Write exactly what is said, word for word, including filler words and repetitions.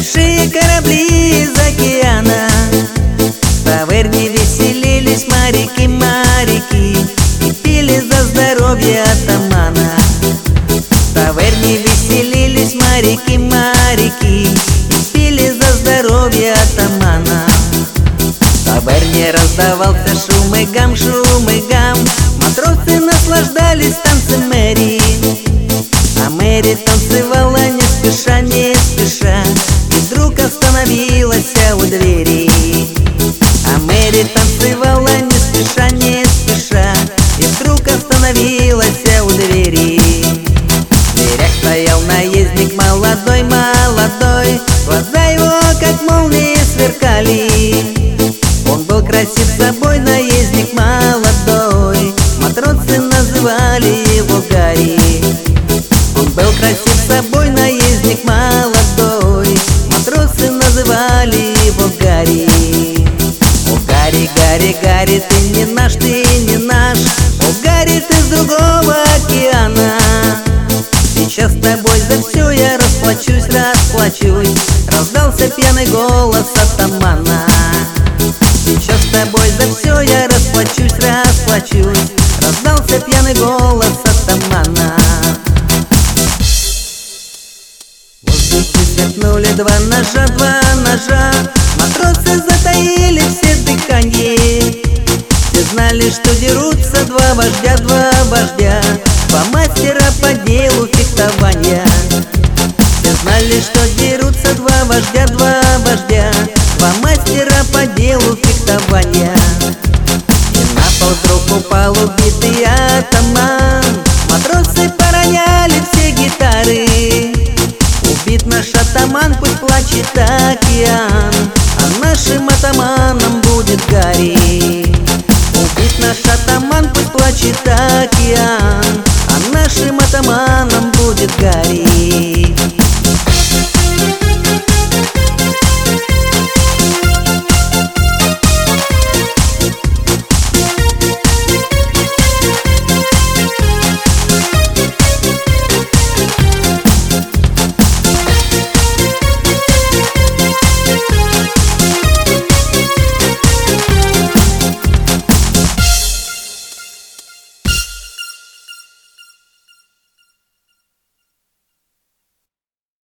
большие корабли из океана. В таверне веселились моряки, моряки и пили за здоровье атамана. В таверне веселились моряки, моряки и пили за здоровье атамана. В таверне раздавался шум и гам, шум и гам. Матросы наслаждались танцем Мэри, а Мэри танцевала не спеша, не спеша, и вдруг остановилась у двери. А Мэри танцевала не спеша, не спеша, и вдруг остановилась у двери. В дверях стоял наездник молодой, молодой, глаза его как молнии сверкали. Он был красив собой, наездник молодой, матросы называли его Гарри. Он был красив собой, наездник молодой, матросы называли его Гарри. О, Гарри, Гарри, Гарри, ты не наш, ты не наш, о, Гарри, ты с другого океана. Сейчас с тобой за все я расплачусь, расплачусь, раздался пьяный голос атамана. Сейчас с тобой за все я расплачусь, расплачусь, раздался пьяный голос атамана. В воздухе сверкнули два ножа, два ножа, матросы затаили все дыханье. Все знали, что дерутся два вождя, два вождя, два мастера по делу фехтования. Все знали, что дерутся два вождя, два вождя, два мастера по делу фехтования. И на пол вдруг упал убитый атаман. Матросы пороняли все гитары. Убит наш атаман, пусть плачет океан, а нашим атаманом будет Гарри. Убит наш атаман, пусть плачет океан, а нашим атаманом будет Гарри.